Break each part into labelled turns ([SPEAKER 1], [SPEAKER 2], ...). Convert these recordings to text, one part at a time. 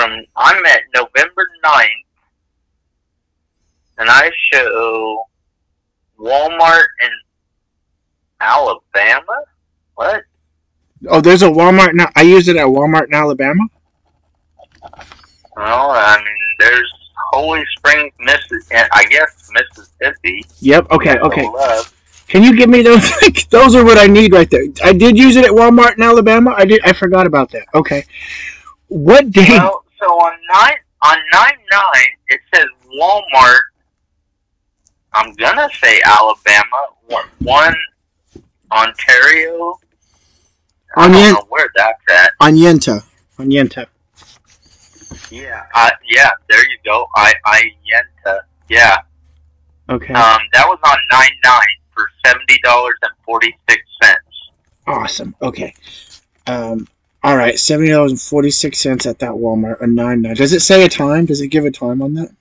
[SPEAKER 1] I'm at November 9th, and I show Walmart in Alabama. What?
[SPEAKER 2] Oh, there's a Walmart now. I used it at Walmart in Alabama.
[SPEAKER 1] Well, I mean, there's Holy Springs, I guess Mississippi.
[SPEAKER 2] Yep. Okay. Okay.
[SPEAKER 1] Love.
[SPEAKER 2] Can you give me those? Those are what I need right there. I did use it at Walmart in Alabama. I forgot about that. Okay. What day?
[SPEAKER 1] Well, so on 9/9 it says Walmart. I'm gonna say Alabama. One Ontario. I don't know where that's at.
[SPEAKER 2] Onyenta.
[SPEAKER 1] Yeah. Yeah. There you go. Onyenta. Yeah.
[SPEAKER 2] Okay.
[SPEAKER 1] That was on 9/9 for $70.46.
[SPEAKER 2] Awesome. Okay. All right. $70.46 at that Walmart on 9/9. Does it say a time? Does it give a time on that?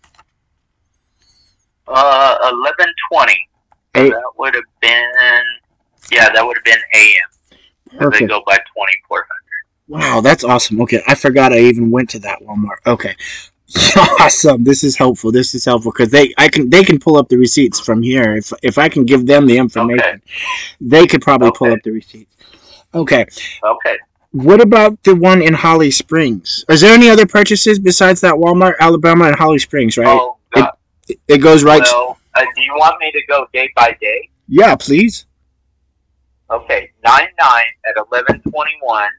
[SPEAKER 1] 11:20. So that would have been. Yeah, that would have been AM.
[SPEAKER 2] Perfect.
[SPEAKER 1] They go by 2400.
[SPEAKER 2] Wow, that's awesome. Okay, I forgot I even went to that Walmart. Okay, awesome. This is helpful because they can pull up the receipts from here. If I can give them the information, they could probably pull up the receipts. Okay.
[SPEAKER 1] Okay.
[SPEAKER 2] What about the one in Holly Springs? Is there any other purchases besides that Walmart, Alabama, and Holly Springs? Right.
[SPEAKER 1] Oh, God.
[SPEAKER 2] It goes right.
[SPEAKER 1] Well, do you want me to go day by day?
[SPEAKER 2] Yeah, please.
[SPEAKER 1] Okay, 9/9 at 11:21.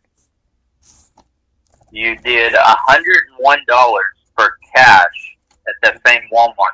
[SPEAKER 1] You did $101 for cash at the same Walmart.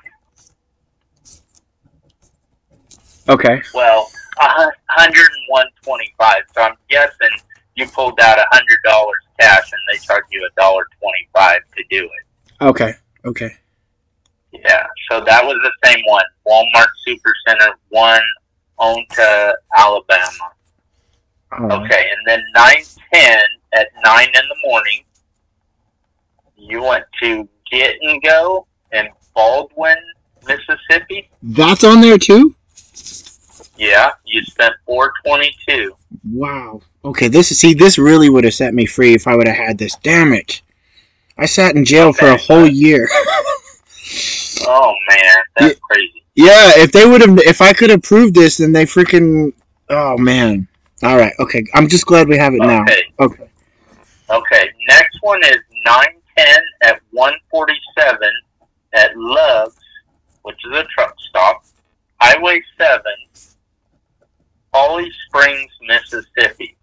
[SPEAKER 2] Okay.
[SPEAKER 1] Well, 101.25. So I'm guessing you pulled out $100 cash, and they charge you $1.25 to do it.
[SPEAKER 2] Okay.
[SPEAKER 1] Yeah. So that was the same one. Walmart Supercenter, one Onta, Alabama. Okay, and then 9/10 at 9 in the morning, you went to Get and Go in Baldwin, Mississippi.
[SPEAKER 2] That's on there too?
[SPEAKER 1] Yeah, you spent $4.22.
[SPEAKER 2] Wow. Okay, this really would have set me free if I would have had this. Damn it. I sat in jail for a whole year.
[SPEAKER 1] Oh man, that's crazy.
[SPEAKER 2] Yeah, if I could have proved this, then they freaking. Oh man. All right. Okay. I'm just glad we have it now. Okay.
[SPEAKER 1] Okay. Next one is 9/10 at 147 at Love's, which is a truck stop, Highway 7, Holly Springs, Mississippi.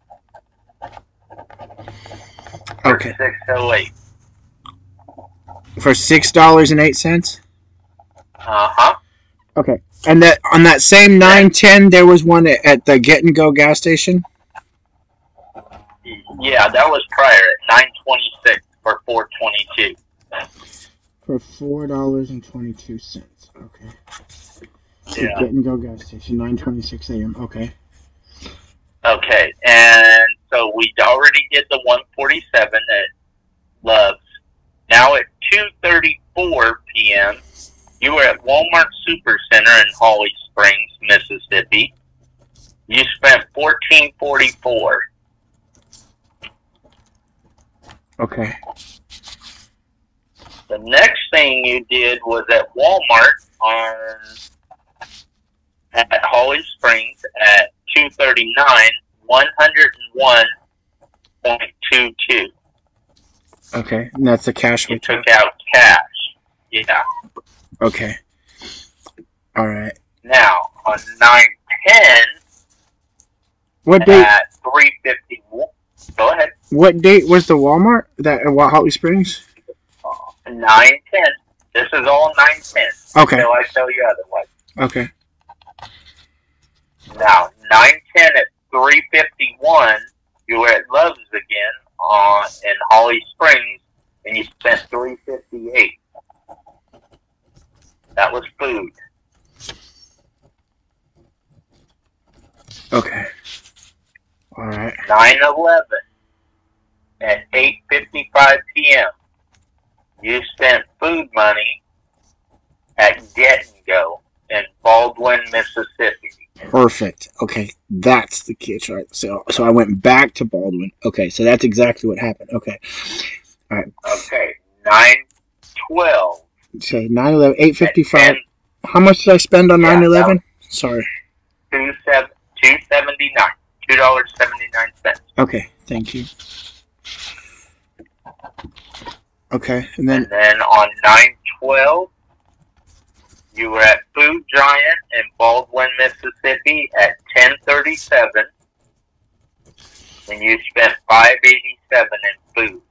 [SPEAKER 2] Okay.
[SPEAKER 1] $6.08.
[SPEAKER 2] For $6.08. Okay. And that on that same 9/10, there was one at the Get and Go gas station.
[SPEAKER 1] Yeah, that was prior at 9/26 for $4.22.
[SPEAKER 2] For $4.22. Okay.
[SPEAKER 1] Yeah.
[SPEAKER 2] Get and Go gas station, 9:26 a.m. Okay.
[SPEAKER 1] Okay, and so we already did the 147 at Love's. Now at 2:34 p.m., you were at Walmart Supercenter in Holly Springs, Mississippi. You spent $14.44.
[SPEAKER 2] Okay.
[SPEAKER 1] The next thing you did was at Walmart at Holly Springs at 2:39, 101.22.
[SPEAKER 2] Okay, and that's the cash we
[SPEAKER 1] took out cash. Yeah.
[SPEAKER 2] Okay. All right.
[SPEAKER 1] Now on 9/10.
[SPEAKER 2] What date?
[SPEAKER 1] At 3:51. Go ahead.
[SPEAKER 2] What date was the Walmart that at Holly Springs?
[SPEAKER 1] 9/10. This is all 9/10.
[SPEAKER 2] Okay.
[SPEAKER 1] Until I tell you otherwise.
[SPEAKER 2] Okay.
[SPEAKER 1] Now 9/10 at 3:51, you were at Love's again in Holly Springs, and you spent $3.58. That was food.
[SPEAKER 2] Okay. All right.
[SPEAKER 1] 9/11 at 8:55 p.m. You spent food money at Get and Go in Baldwin, Mississippi.
[SPEAKER 2] Perfect. Okay, that's the catch. Right. So I went back to Baldwin. Okay, so that's exactly what happened. Okay. All right.
[SPEAKER 1] Okay, 912
[SPEAKER 2] Say 911,
[SPEAKER 1] at
[SPEAKER 2] 855.
[SPEAKER 1] 10.
[SPEAKER 2] How much did I spend on
[SPEAKER 1] Yeah, that
[SPEAKER 2] 911?
[SPEAKER 1] was
[SPEAKER 2] Sorry.
[SPEAKER 1] 279. $2.79.
[SPEAKER 2] Okay, thank you. Okay, and then
[SPEAKER 1] And then on 912, you were at Food Giant in Baldwin, Mississippi at 10:37, and you spent 587 in food.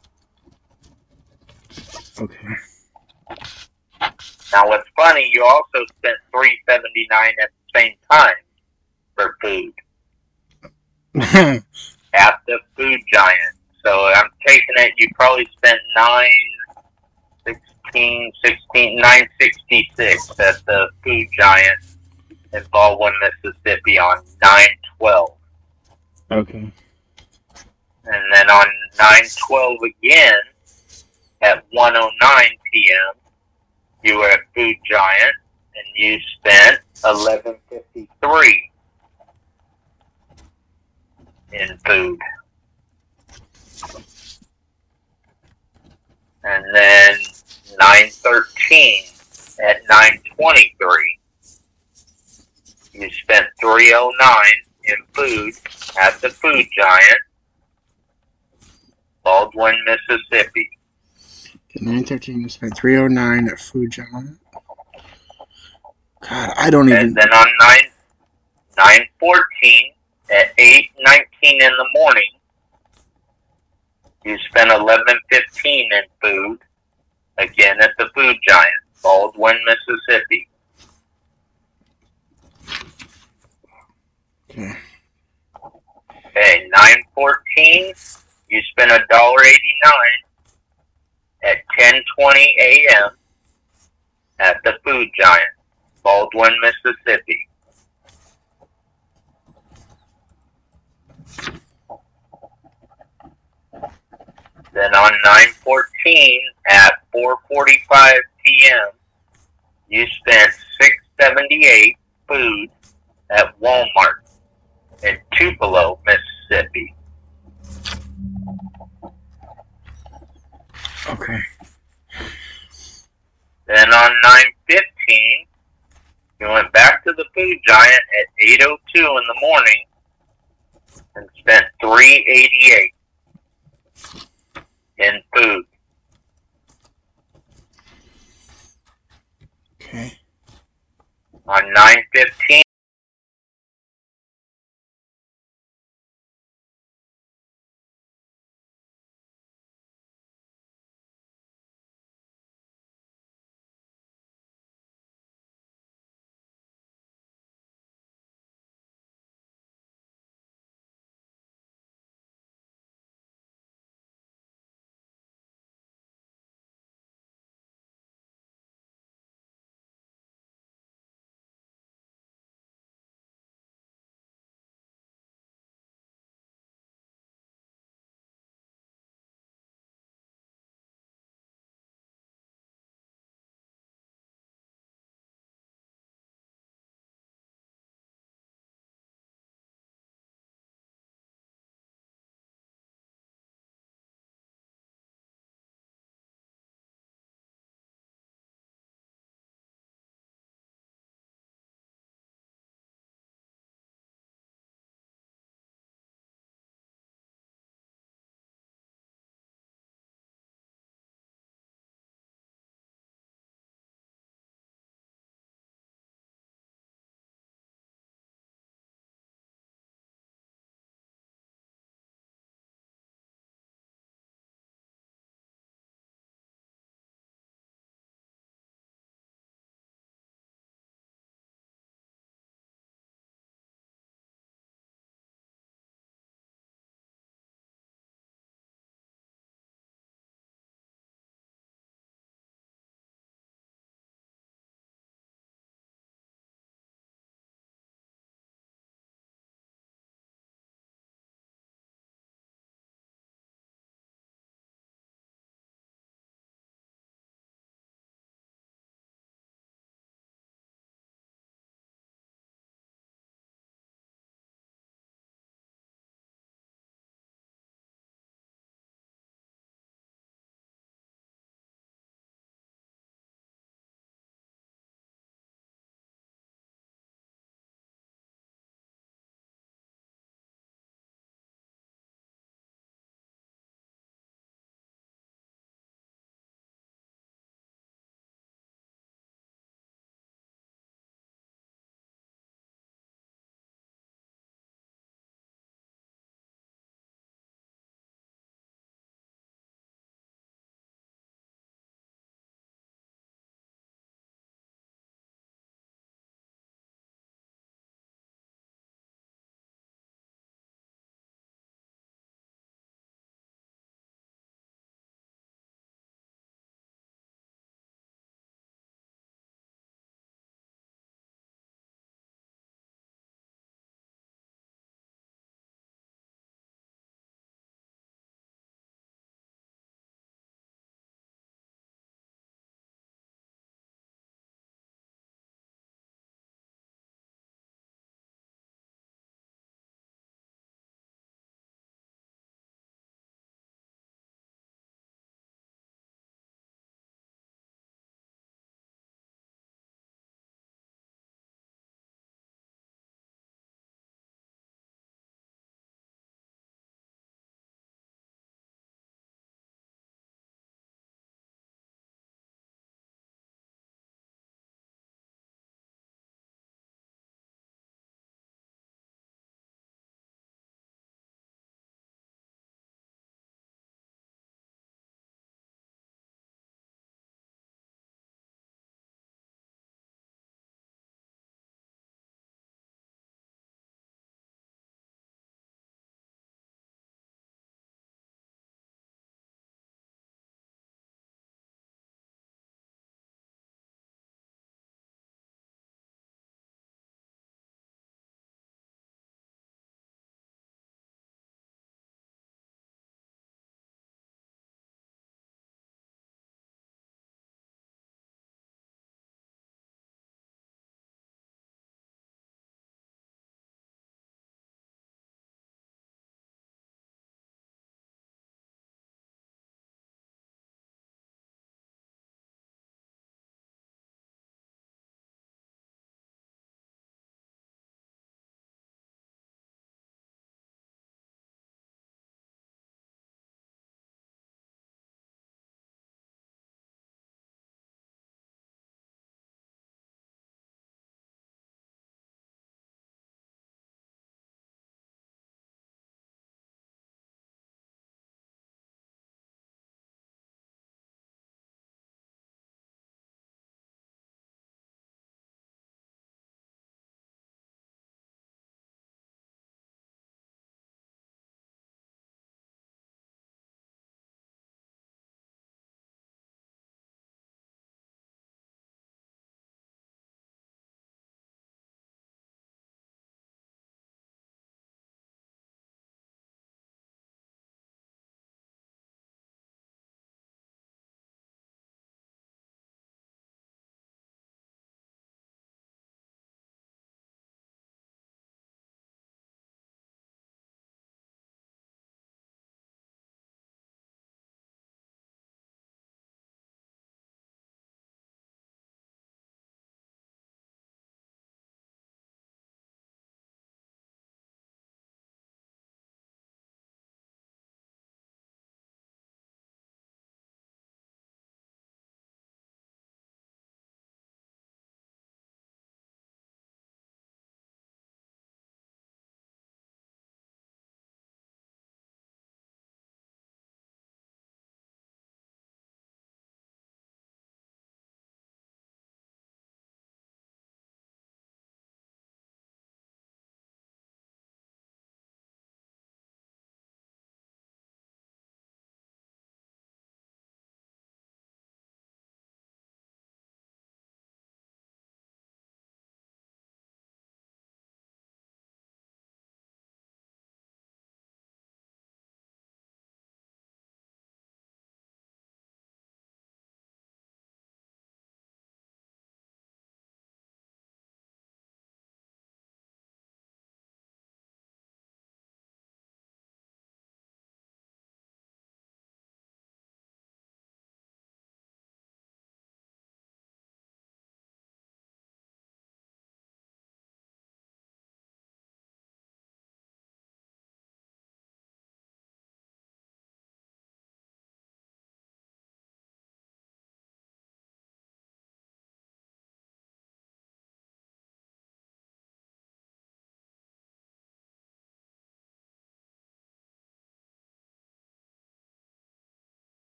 [SPEAKER 2] okay.
[SPEAKER 1] Now, what's funny, you also spent 379 at the same time for food at the Food Giant. So I'm taking it you probably spent 966 at the Food Giant in Baldwin, Mississippi on 912.
[SPEAKER 2] Okay.
[SPEAKER 1] And then on 912 again at 1:09 p.m. you were at Food Giant and you spent 1153 in food. And then 913 at 923 you spent 309 in food at the Food Giant, Baldwin, Mississippi.
[SPEAKER 2] 913, you spent 309 at Food Giant. God, I don't even.
[SPEAKER 1] And then on 914 at 8:19 in the morning, you spent 1115 in food, again at the Food Giant, Baldwin, Mississippi.
[SPEAKER 2] Okay.
[SPEAKER 1] Okay, 914, you spent $1.89 at 10:20 a.m. at the Food Giant, Baldwin, Mississippi. Then on 914 at 4:45 p.m., you spent $6.78 food at Walmart in Tupelo, Mississippi.
[SPEAKER 2] Okay.
[SPEAKER 1] Then on 9:15, you went back to the Food Giant at 8:02 in the morning and spent $3.88 in food.
[SPEAKER 2] Okay.
[SPEAKER 1] On 9:15,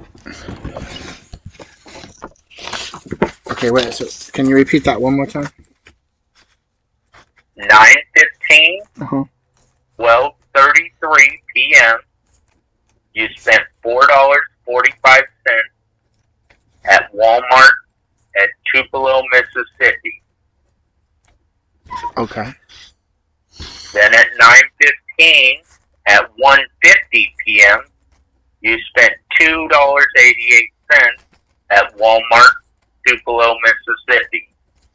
[SPEAKER 2] Okay, wait. So can you repeat that one more time?
[SPEAKER 1] 9:15,
[SPEAKER 2] Uh-huh.
[SPEAKER 1] 12:33 p.m. You spent $4.45 at Walmart at Tupelo, Mississippi.
[SPEAKER 2] Okay.
[SPEAKER 1] Then at 9:15 at 1:50 p.m. you spent $2.88 at Walmart, Tupelo, Mississippi.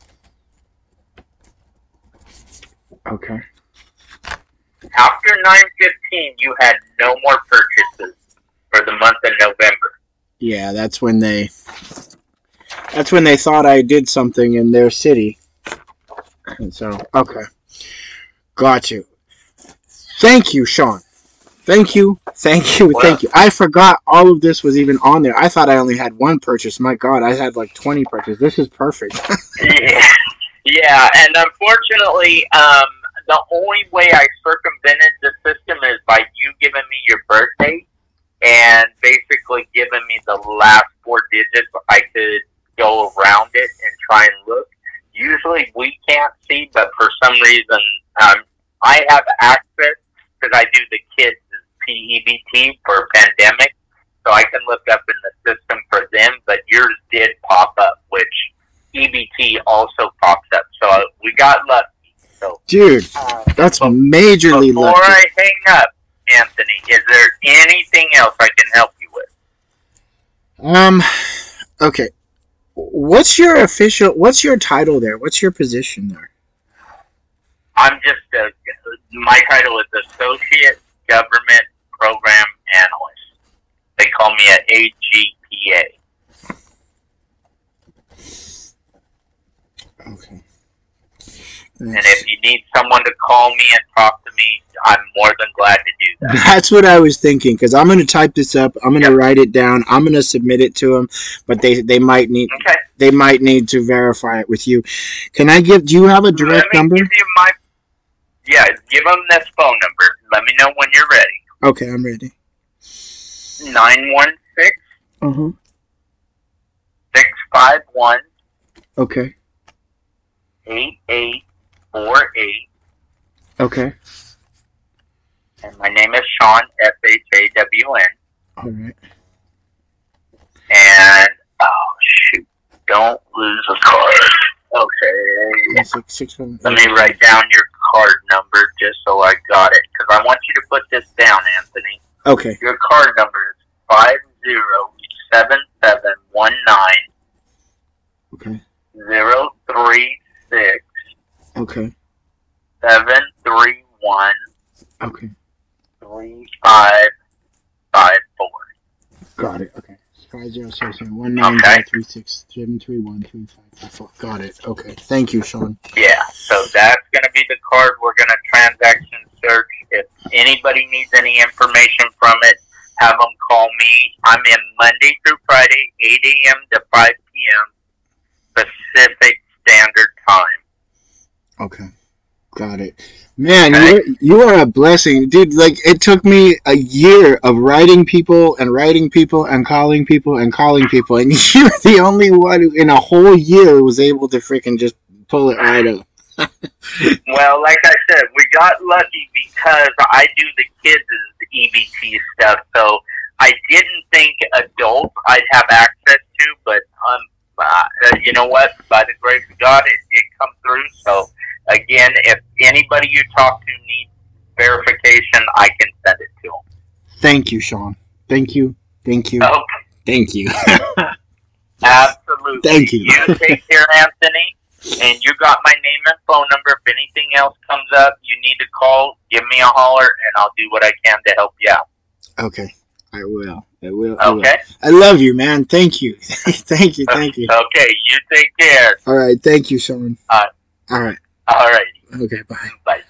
[SPEAKER 2] Okay.
[SPEAKER 1] After 9:15, you had no more purchases for the month of November.
[SPEAKER 2] Yeah, that's when they thought I did something in their city. And so, okay. Got you. Thank you, Sean. Thank you. I forgot all of this was even on there. I thought I only had one purchase. My God, I had like 20 purchases. This is perfect.
[SPEAKER 1] Yeah, and unfortunately, the only way I circumvented the system is by you giving me your birthday and basically giving me the last 4 digits. I could go around it and try and look. Usually we can't see, but for some reason I have access because I do the kids' PEBT for pandemic, so I can look up in the system for them, but yours did pop up, which EBT also pops up. So we got lucky. So,
[SPEAKER 2] dude, that's majorly
[SPEAKER 1] before
[SPEAKER 2] lucky.
[SPEAKER 1] I hang up, Anthony, is there anything else I can help you with?
[SPEAKER 2] Okay. What's your title there? What's your position there?
[SPEAKER 1] I'm just my title is Associate Government Program Analyst. They call me an AGPA.
[SPEAKER 2] Okay.
[SPEAKER 1] And if you need someone to call me and talk to me, I'm more than glad to do that.
[SPEAKER 2] That's what I was thinking, because I'm going to type this up. I'm going to write it down. I'm going to submit it to them, but they might need to verify it with you. Do you have a direct number?
[SPEAKER 1] Give them this phone number. Let me know when you're ready.
[SPEAKER 2] Okay, I'm ready.
[SPEAKER 1] 916 651
[SPEAKER 2] Okay.
[SPEAKER 1] 8848.
[SPEAKER 2] Okay.
[SPEAKER 1] And my name is Sean, SHAWN.
[SPEAKER 2] All right.
[SPEAKER 1] And, don't lose a card. Okay.
[SPEAKER 2] 6,
[SPEAKER 1] Let me write down your card number just so I got it, because I want you to put this down, Anthony.
[SPEAKER 2] Okay.
[SPEAKER 1] Your card number is 507719.
[SPEAKER 2] Okay.
[SPEAKER 1] 036.
[SPEAKER 2] Okay.
[SPEAKER 1] 731.
[SPEAKER 2] Okay.
[SPEAKER 1] 3554.
[SPEAKER 2] Got it. Okay. 50771936731354. Got it. Okay. Thank you, Sean.
[SPEAKER 1] Yeah. So that's going to be the card we're going to transaction search. If anybody needs any information from it, have them call me. I'm in Monday through Friday, 8 a.m. to 5 p.m. Pacific Standard Time.
[SPEAKER 2] Okay. Got it. Man, you are a blessing. Dude, like, it took me a year of writing people and calling people and calling people, and you're the only one who in a whole year was able to freaking just pull it right up.
[SPEAKER 1] Well, like I said, we got lucky because I do the kids' EBT stuff, so I didn't think adults I'd have access to, but you know what? By the grace of God, it did come through. So, again, if anybody you talk to needs verification, I can send it to them.
[SPEAKER 2] Thank you, Sean. Thank you.
[SPEAKER 1] Okay.
[SPEAKER 2] Thank you.
[SPEAKER 1] Absolutely.
[SPEAKER 2] Thank you.
[SPEAKER 1] You take care, Anthony. And you got my name and phone number. If anything else comes up, you need to call, give me a holler, and I'll do what I can to help you out.
[SPEAKER 2] Okay. I will.
[SPEAKER 1] Okay.
[SPEAKER 2] I love you, man. Thank you. Thank you.
[SPEAKER 1] Okay. You take care.
[SPEAKER 2] All right. Thank you, Sean.
[SPEAKER 1] All right.
[SPEAKER 2] All right.
[SPEAKER 1] All right.
[SPEAKER 2] Okay. Bye.
[SPEAKER 1] Bye.